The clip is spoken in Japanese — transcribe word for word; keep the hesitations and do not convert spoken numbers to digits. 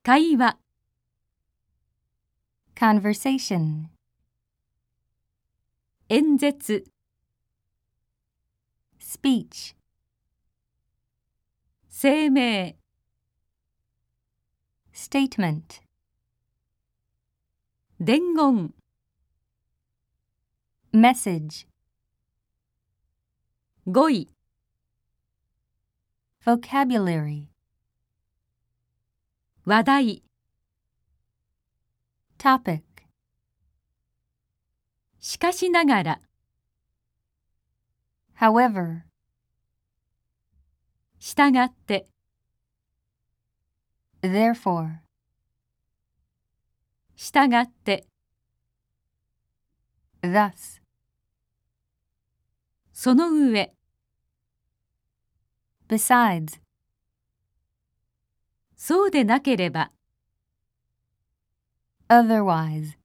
会話 conversation, 演説 speech, 声明 statement, 伝言 message, 語彙 vocabulary, 話題 topic, しかしながら however, 従って therefore, 従って thus, その上 besides, そうでなければ otherwise.